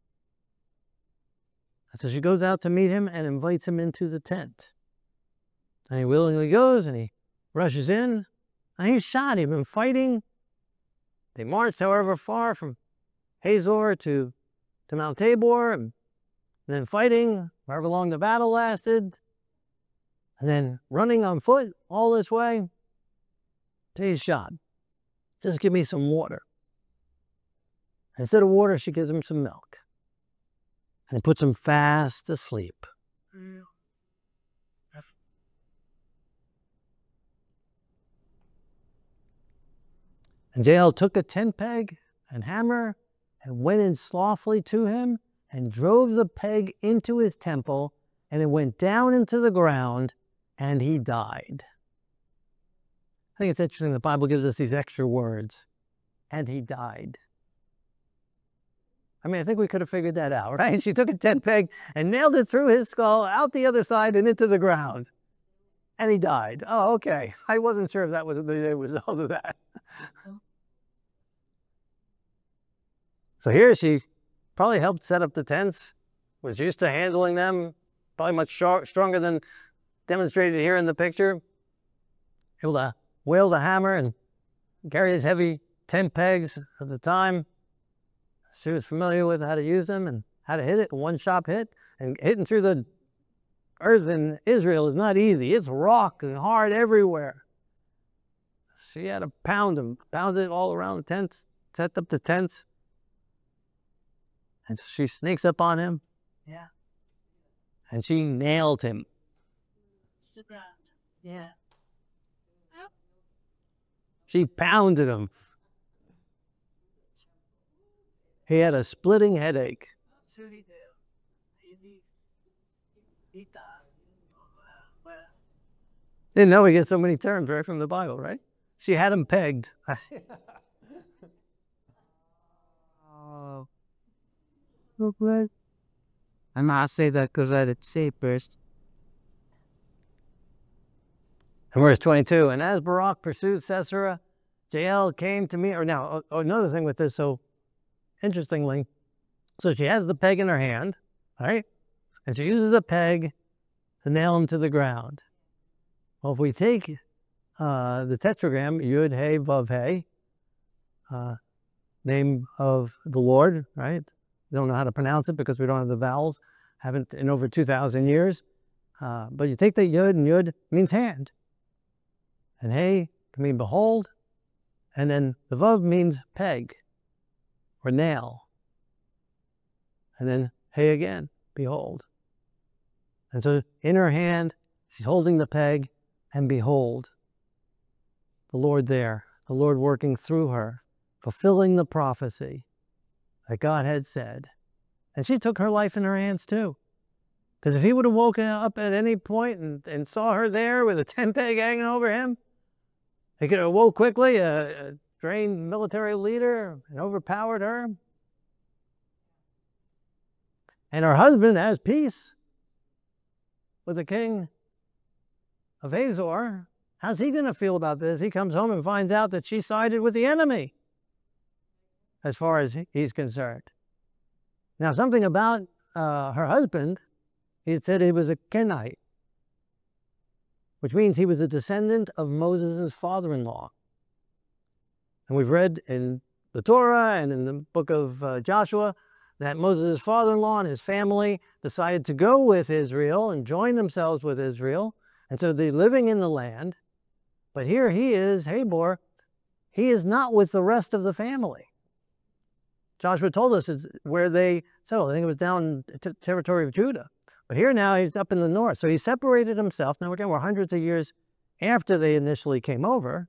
So she goes out to meet him and invites him into the tent. And he willingly goes and he rushes in. And he's shot. He's been fighting. They marched however far from Hazor to, to Mount Tabor. And then fighting however long the battle lasted. And then running on foot all this way. Till he's shot. Just give me some water. Instead of water, she gives him some milk. And puts him fast asleep. And Jael took a tent peg and hammer and went in slothfully to him and drove the peg into his temple, and it went down into the ground, and he died. I think it's interesting the Bible gives us these extra words. And he died. I mean, I think we could have figured that out, right? She took a tent peg and nailed it through his skull, out the other side and into the ground. And he died. Oh, okay. I wasn't sure if that was the result of that. So here she probably helped set up the tents, was used to handling them, probably much stronger than demonstrated here in the picture. Able to wield the hammer and carry his heavy tent pegs at the time. She was familiar with how to use them and how to hit it, one shot hit. And hitting through the earth in Israel is not easy. It's rock and hard everywhere. She had to pound them, pound it all around the tents, set up the tents. And so she sneaks up on him. Yeah. And she nailed him. Yeah. She pounded him. He had a splitting headache. Didn't know we get so many terms right from the Bible, right? She had him pegged. Oh. Look what? I might say that because I did say first. In verse twenty-two, and as Barak pursued Sisera, Jael came to meet her. Now, oh, another thing with this, so interestingly, so she has the peg in her hand, right? And she uses a peg to nail him to the ground. Well, if we take uh, the tetragram, Yud, He, Vav, He, uh, name of the Lord, right? We don't know how to pronounce it because we don't have the vowels, haven't in over two thousand years. Uh, but you take the Yud, and Yud means hand. And He can mean behold. And then the Vav means peg or nail. And then He again, behold. And so in her hand, she's holding the peg, and behold, the Lord there, the Lord working through her, fulfilling the prophecy that God had said. And she took her life in her hands too. Because if he would have woken up at any point and, and saw her there with a tent peg hanging over him, he could have woke quickly, a, a trained military leader, and overpowered her. And her husband has peace with the king of Hazor. How's he going to feel about this? He comes home and finds out that she sided with the enemy, as far as he's concerned. Now, something about uh, her husband, he said he was a Kenite, which means he was a descendant of Moses' father-in-law. And we've read in the Torah and in the book of uh, Joshua, that Moses' father-in-law and his family decided to go with Israel and join themselves with Israel. And so they're living in the land. But here he is, Habor, he is not with the rest of the family. Joshua told us it's where they settled. I think it was down in the territory of Judah. But here now he's up in the north. So he separated himself. Now again, we're hundreds of years after they initially came over.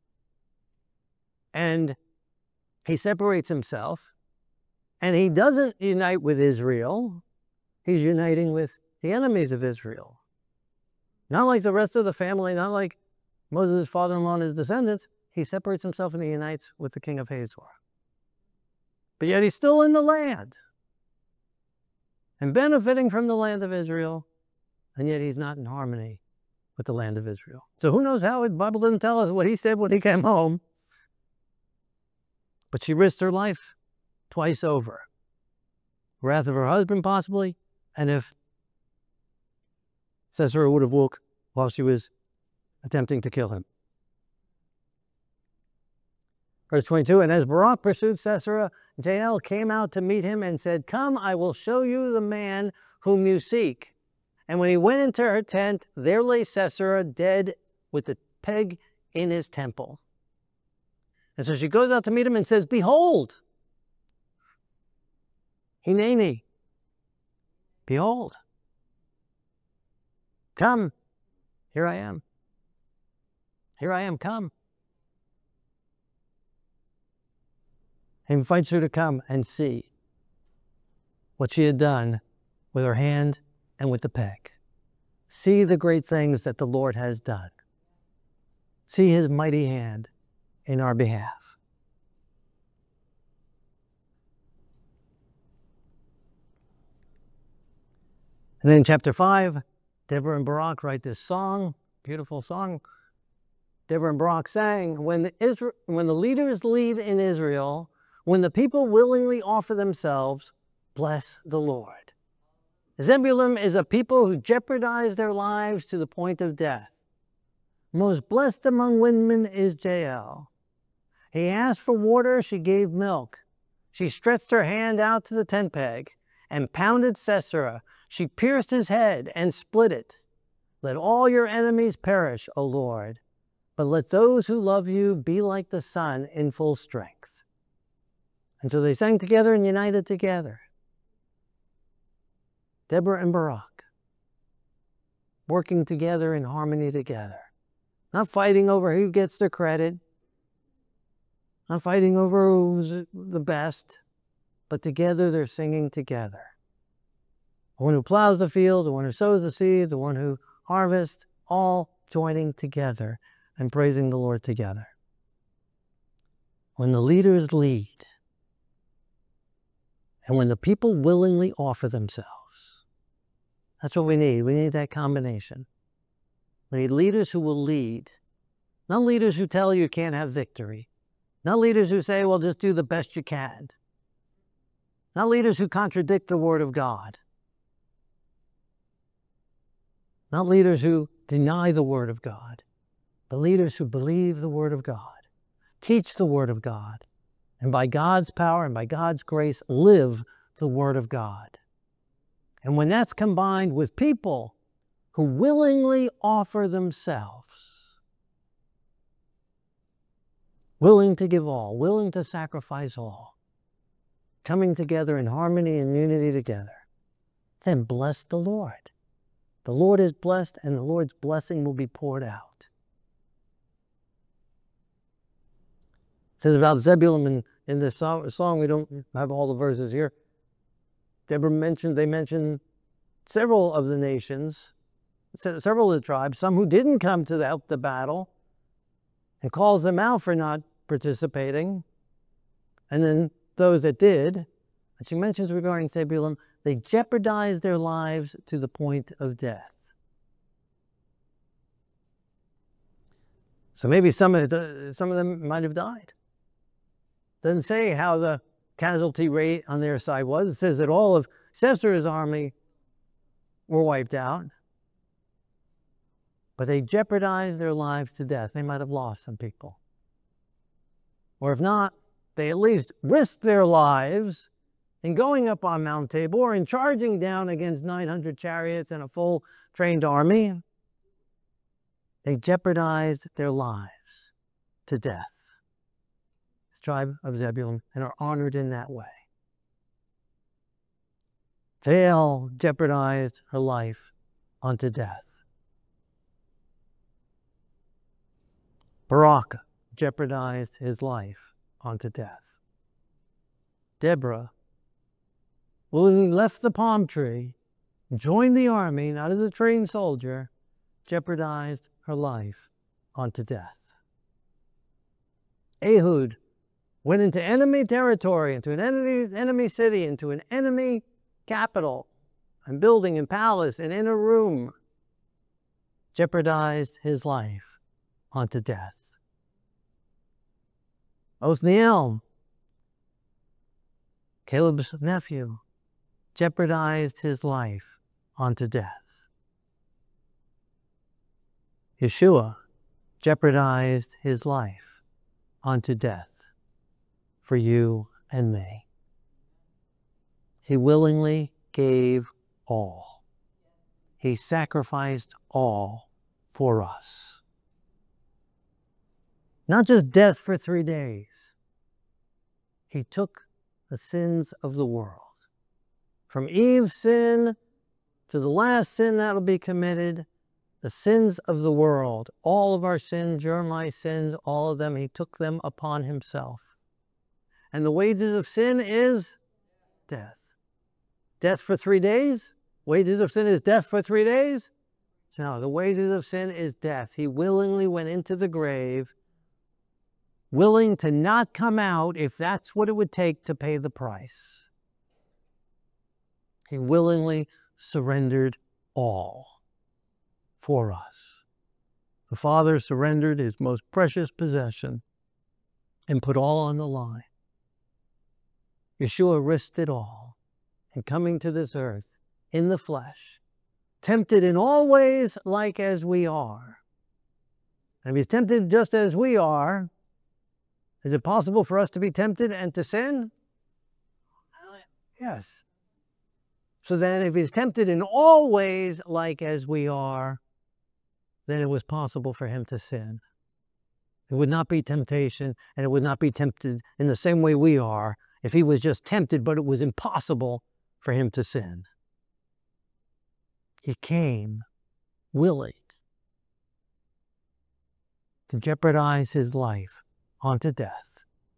And he separates himself. And he doesn't unite with Israel. He's uniting with the enemies of Israel. Not like the rest of the family, not like Moses' father-in-law and his descendants. He separates himself and he unites with the king of Hazor. But yet he's still in the land and benefiting from the land of Israel, and yet he's not in harmony with the land of Israel. So who knows how? The Bible doesn't tell us what he said when he came home. But she risked her life twice over. Wrath of her husband, possibly, and if Sisera would have woke while she was attempting to kill him. Verse twenty-two, and as Barak pursued Sisera, Jael came out to meet him and said, come, I will show you the man whom you seek. And when he went into her tent, there lay Sisera dead with the peg in his temple. And so she goes out to meet him and says, behold, Hineni, behold, come, here I am. Here I am, come. He invites her to come and see what she had done with her hand and with the peg. See the great things that the Lord has done. See his mighty hand in our behalf. And then in chapter five, Deborah and Barak write this song, beautiful song. Deborah and Barak sang, when the, Isra when the leaders lead in Israel, when the people willingly offer themselves, bless the Lord. Zebulun is a people who jeopardize their lives to the point of death. Most blessed among women is Jael. He asked for water, she gave milk. She stretched her hand out to the tent peg and pounded Sisera. She pierced his head and split it. Let all your enemies perish, O Lord, but let those who love you be like the sun in full strength. And so they sang together and united together. Deborah and Barak, working together in harmony together. Not fighting over who gets the credit. Not fighting over who's the best. But together they're singing together. The one who plows the field, the one who sows the seed, the one who harvests, all joining together and praising the Lord together. When the leaders lead, and when the people willingly offer themselves, that's what we need. We need that combination. We need leaders who will lead. Not leaders who tell you you can't have victory. Not leaders who say, well, just do the best you can. Not leaders who contradict the Word of God. Not leaders who deny the Word of God, but leaders who believe the Word of God, teach the Word of God, and by God's power and by God's grace, live the Word of God. And when that's combined with people who willingly offer themselves, willing to give all, willing to sacrifice all, coming together in harmony and unity together, then bless the Lord. The Lord is blessed, and the Lord's blessing will be poured out. It says about Zebulun in, in this song, song, we don't have all the verses here. Deborah mentioned, they mentioned several of the nations, several of the tribes, some who didn't come to help the battle, and calls them out for not participating. And then those that did, and she mentions regarding Zebulun, they jeopardized their lives to the point of death. So maybe some of, the, some of them might have died. Doesn't say how the casualty rate on their side was. It says that all of Sisera's army were wiped out. But they jeopardized their lives to death. They might have lost some people. Or if not, they at least risked their lives in going up on Mount Tabor and charging down against nine hundred chariots and a full trained army. They jeopardized their lives to death. The tribe of Zebulun, and are honored in that way. Jael jeopardized her life unto death. Barak jeopardized his life unto death. Deborah willingly left the palm tree, joined the army, not as a trained soldier, jeopardized her life unto death. Ehud went into enemy territory, into an enemy, enemy city, into an enemy capital, and building and palace and inner room, jeopardized his life unto death. Othniel, Caleb's nephew, jeopardized his life unto death. Yeshua jeopardized his life unto death for you and me. He willingly gave all. He sacrificed all for us. Not just death for three days. He took the sins of the world. From Eve's sin to the last sin that'll be committed, the sins of the world, all of our sins, your and my sins, all of them, he took them upon himself. And the wages of sin is death. Death for three days? Wages of sin is death for three days? No, the wages of sin is death. He willingly went into the grave, willing to not come out if that's what it would take to pay the price. He willingly surrendered all for us. The Father surrendered his most precious possession and put all on the line. Yeshua risked it all in coming to this earth in the flesh, tempted in all ways like as we are. And if he's tempted just as we are, is it possible for us to be tempted and to sin? Yes. So then if he's tempted in all ways like as we are, then it was possible for him to sin. It would not be temptation, and it would not be tempted in the same way we are if he was just tempted, but it was impossible for him to sin. He came willing to jeopardize his life unto death,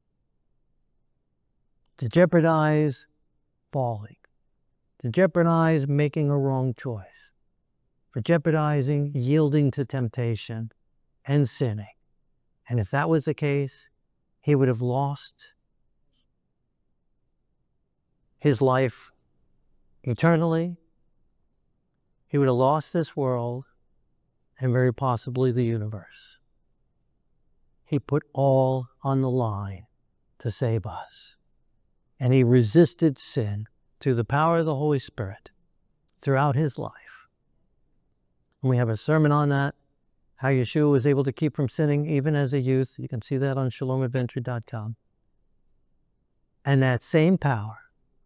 to jeopardize falling, to jeopardize making a wrong choice, for jeopardizing yielding to temptation and sinning. And if that was the case, he would have lost his life eternally. He would have lost this world and very possibly the universe. He put all on the line to save us. And he resisted sin through the power of the Holy Spirit throughout his life. And we have a sermon on that, how Yeshua was able to keep from sinning even as a youth. You can see that on shalom adventure dot com. And that same power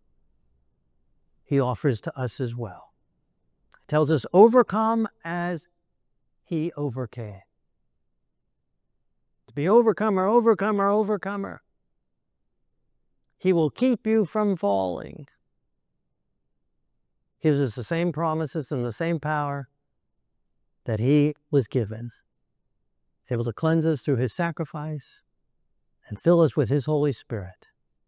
he offers to us as well. He tells us, overcome as he overcame. To be overcomer, overcomer, overcomer. He will keep you from falling. Gives us the same promises and the same power that he was given. He's able to cleanse us through his sacrifice and fill us with his Holy Spirit.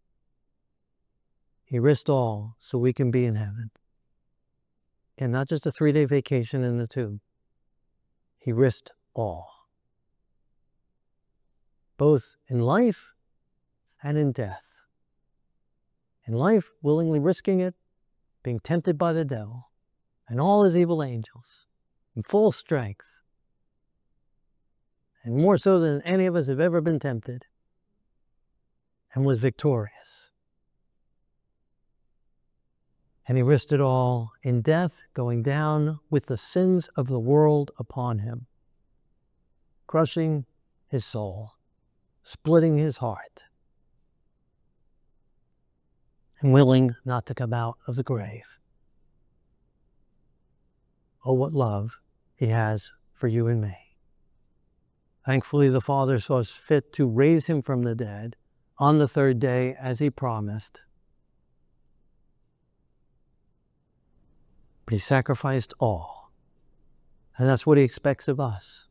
He risked all so we can be in heaven. And not just a three-day vacation in the tomb. He risked all. Both in life and in death. In life, willingly risking it, being tempted by the devil and all his evil angels in full strength. And more so than any of us have ever been tempted. And was victorious. And he risked it all in death, going down with the sins of the world upon him, crushing his soul, splitting his heart, and willing not to come out of the grave. Oh, what love he has for you and me. Thankfully, the Father saw fit to raise him from the dead on the third day, as he promised. But he sacrificed all. And that's what he expects of us,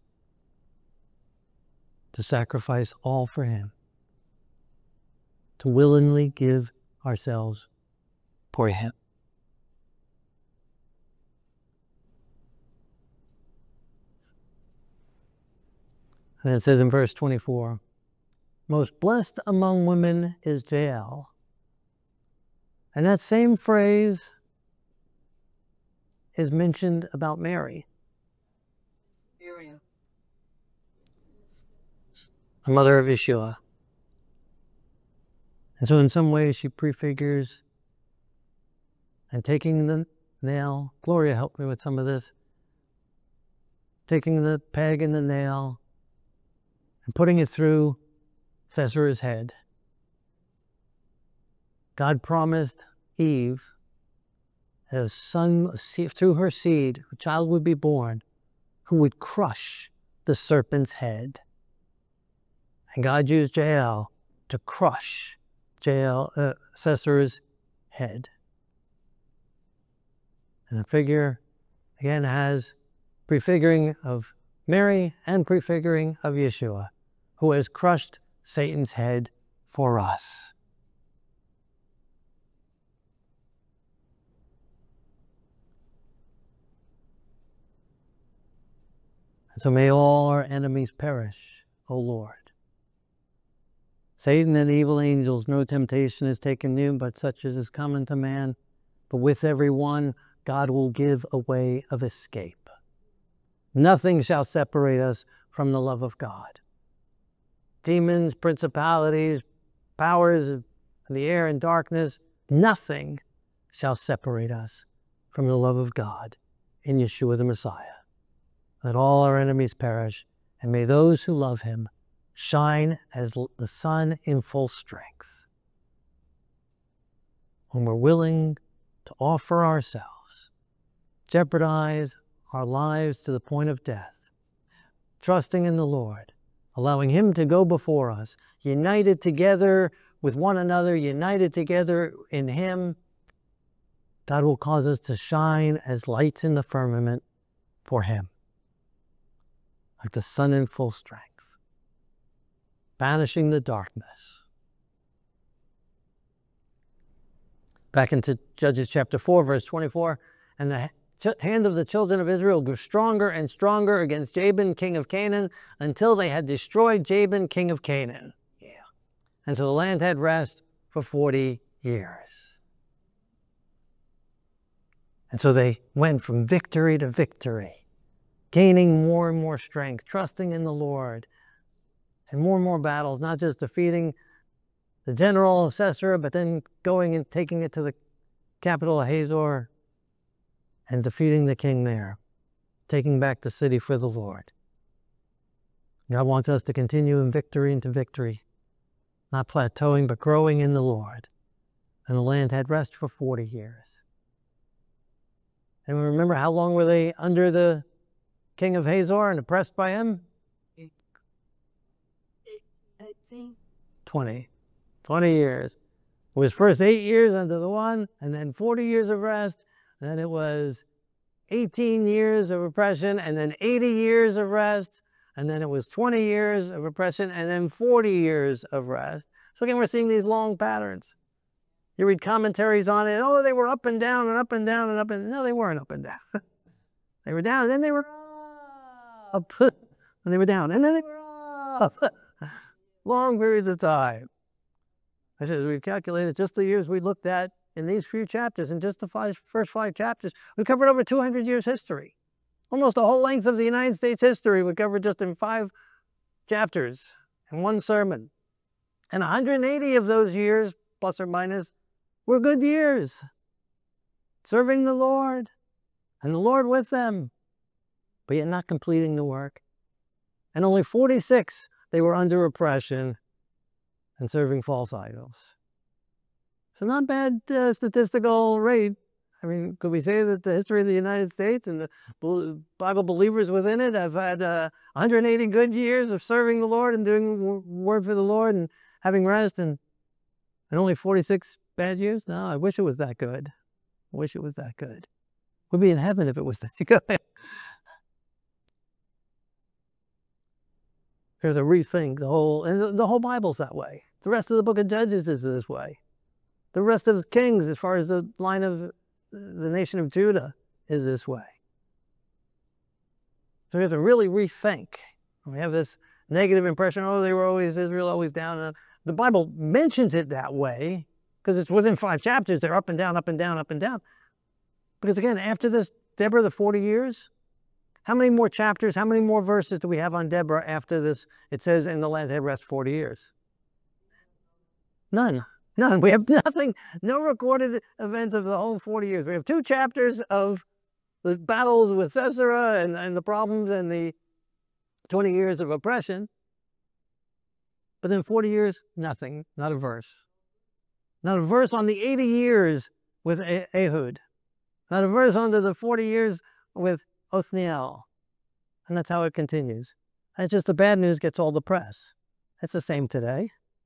to sacrifice all for him, to willingly give ourselves for him. And it says in verse twenty-four, most blessed among women is Jael. And that same phrase is mentioned about Mary, the mother of Yeshua. And so in some ways she prefigures, and taking the nail, Gloria helped me with some of this, taking the peg and the nail and putting it through Sisera's head. God promised Eve that a son, through her seed, a child would be born who would crush the serpent's head. And God used Jael to crush Jael, uh, Sisera's head. And the figure, again, has prefiguring of Mary and prefiguring of Yeshua, who has crushed Satan's head for us. And so may all our enemies perish, O Lord. Satan and the evil angels, no temptation is taken you, but such as is common to man. But with every one, God will give a way of escape. Nothing shall separate us from the love of God. Demons, principalities, powers of the air and darkness, nothing shall separate us from the love of God in Yeshua the Messiah. Let all our enemies perish, and may those who love him shine as the sun in full strength. When we're willing to offer ourselves, jeopardize our lives to the point of death, trusting in the Lord, allowing him to go before us, united together with one another, united together in him, God will cause us to shine as lights in the firmament for him, like the sun in full strength, banishing the darkness. Back into Judges chapter four, verse twenty-four, and the hand of the children of Israel grew stronger and stronger against Jabin, king of Canaan, until they had destroyed Jabin, king of Canaan. Yeah. And so the land had rest for forty years. And so they went from victory to victory, gaining more and more strength, trusting in the Lord, and more and more battles, not just defeating the general of Sisera, but then going and taking it to the capital of Hazor and defeating the king there, taking back the city for the Lord. God wants us to continue in victory into victory, not plateauing, but growing in the Lord. And the land had rest for forty years. And remember, how long were they under the king of Hazor and oppressed by him? twenty. twenty years. It was first eight years under the one, and then forty years of rest. And then it was eighteen years of oppression, and then eighty years of rest. And then it was twenty years of oppression, and then forty years of rest. So again, we're seeing these long patterns. You read commentaries on it. Oh, they were up and down and up and down and up and no, they weren't up and down. They were down, and then they were up, and they were down, and then they were up. Long periods of time. I said, we've calculated just the years we looked at in these few chapters, in just the five, first five chapters, we covered over two hundred years history. Almost the whole length of the United States history we covered just in five chapters in one sermon. And one hundred eighty of those years, plus or minus, were good years, serving the Lord, and the Lord with them, but yet not completing the work. And only forty-six, they were under oppression and serving false idols. So not bad uh, statistical rate. I mean, could we say that the history of the United States and the Bible believers within it have had uh, one hundred eighty good years of serving the Lord and doing work for the Lord and having rest, and, and only forty-six bad years? No, I wish it was that good. I wish it was that good. We'd be in heaven if it was that good. There's a rethink. The whole, and the, the whole Bible's that way. The rest of the book of Judges is this way. The rest of the Kings, as far as the line of the nation of Judah, is this way. So we have to really rethink. We have this negative impression, oh, they were always, Israel always down. The Bible mentions it that way because it's within five chapters. They're up and down, up and down, up and down. Because again, after this, Deborah, the forty years, how many more chapters, how many more verses do we have on Deborah after this? It says in the land had rest forty years. None. None. We have nothing, no recorded events of the whole forty years. We have two chapters of the battles with Sisera and, and the problems and the twenty years of oppression. But then forty years, nothing, not a verse. Not a verse on the eighty years with Ehud. Not a verse on the forty years with Othniel. And that's how it continues. And just the bad news gets all the press. It's the same today.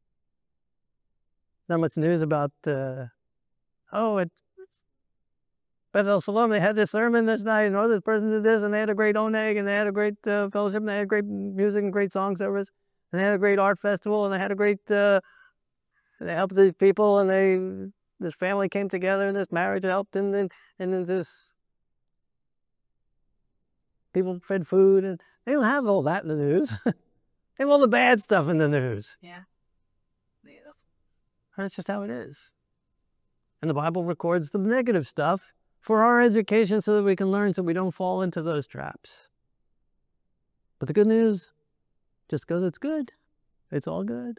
Not much news about, uh, oh, at Beth El Shalom, they had this sermon this night, and oh, this person did this, and they had a great oneg, and they had a great uh, fellowship, and they had great music and great song service, and they had a great art festival, and they had a great, uh, they helped these people, and they, this family came together, and this marriage helped, and then, and then this, people fed food, and they don't have all that in the news. They have all the bad stuff in the news. Yeah. That's just how it is. And the Bible records the negative stuff for our education so that we can learn so we don't fall into those traps. But the good news, just because it's good, it's all good.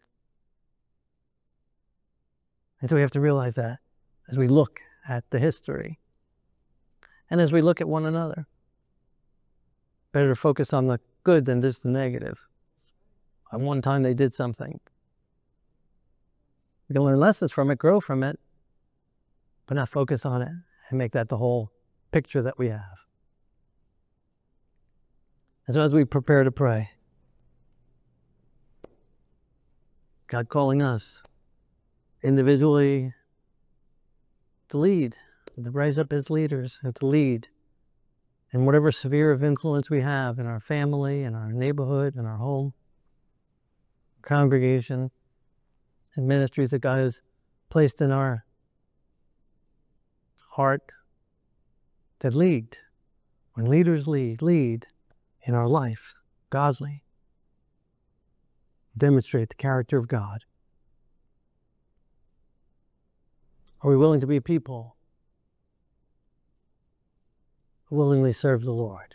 And so we have to realize that as we look at the history and as we look at one another. Better to focus on the good than just the negative. At one time they did something. We can learn lessons from it, grow from it, but not focus on it and make that the whole picture that we have. And so as we prepare to pray, God calling us individually to lead, to rise up as leaders and to lead in whatever sphere of influence we have in our family, in our neighborhood, in our home, congregation, and ministries that God has placed in our heart that lead. When leaders lead, lead in our life, godly. Demonstrate the character of God. Are we willing to be people who willingly serve the Lord?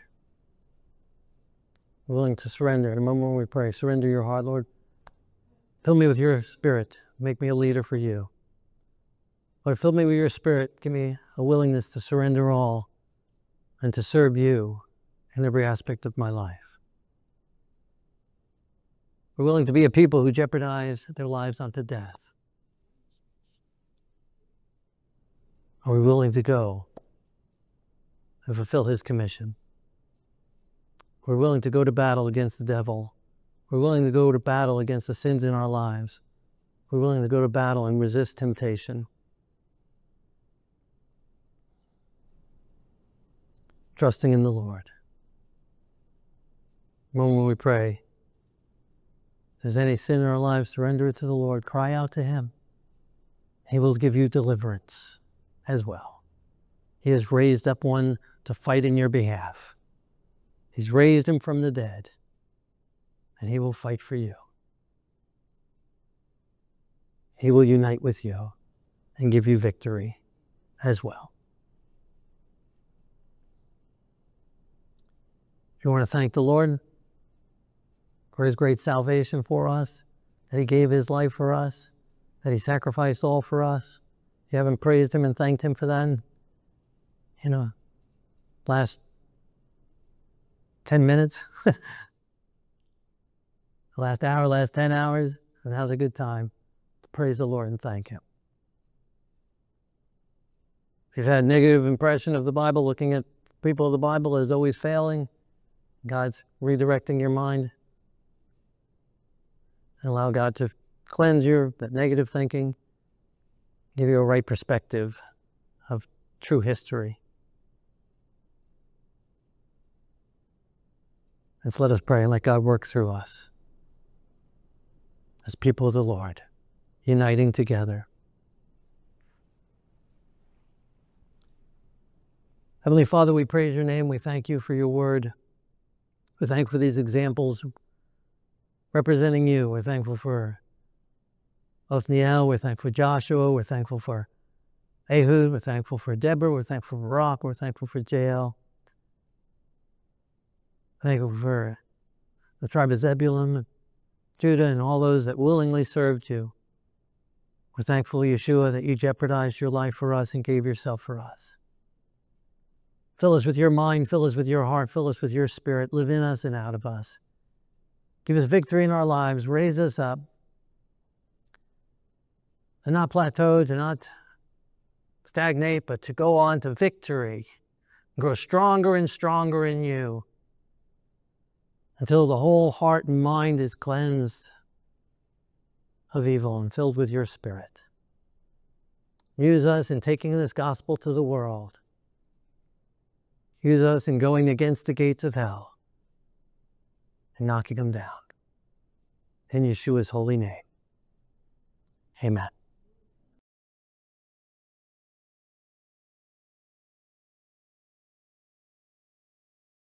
We're willing to surrender. At a moment when we pray, surrender your heart, Lord. Fill me with your Spirit. Make me a leader for you. Lord, fill me with your Spirit. Give me a willingness to surrender all and to serve you in every aspect of my life. We're willing to be a people who jeopardize their lives unto death. Are we willing to go and fulfill his commission? We're willing to go to battle against the devil. We're willing to go to battle against the sins in our lives. We're willing to go to battle and resist temptation. Trusting in the Lord. When we pray, if there's any sin in our lives, surrender it to the Lord. Cry out to him. He will give you deliverance as well. He has raised up one to fight in your behalf. He's raised him from the dead, and he will fight for you. He will unite with you and give you victory as well. If you want to thank the Lord for his great salvation for us, that he gave his life for us, that he sacrificed all for us, if you haven't praised him and thanked him for that, you know, last ten minutes, last hour, last ten hours, and now's a good time to praise the Lord and thank him. If you've had a negative impression of the Bible, looking at people of the Bible as always failing, God's redirecting your mind. And allow God to cleanse your that negative thinking, give you a right perspective of true history. And so let us pray and let God work through us as people of the Lord, uniting together. Heavenly Father, we praise your name. We thank you for your word. We're thankful for these examples representing you. We're thankful for Othniel. We're thankful for Joshua. We're thankful for Ehud. We're thankful for Deborah. We're thankful for Barak. We're thankful for Jael. Thankful for the tribe of Zebulun, Judah, and all those that willingly served you. We're thankful, Yeshua, that you jeopardized your life for us and gave yourself for us. Fill us with your mind, fill us with your heart, fill us with your spirit, live in us and out of us. Give us victory in our lives, raise us up, and not plateau, to not stagnate, but to go on to victory, grow stronger and stronger in you, until the whole heart and mind is cleansed of evil and filled with your spirit. Use us in taking this gospel to the world. Use us in going against the gates of hell and knocking them down. In Yeshua's holy name, amen.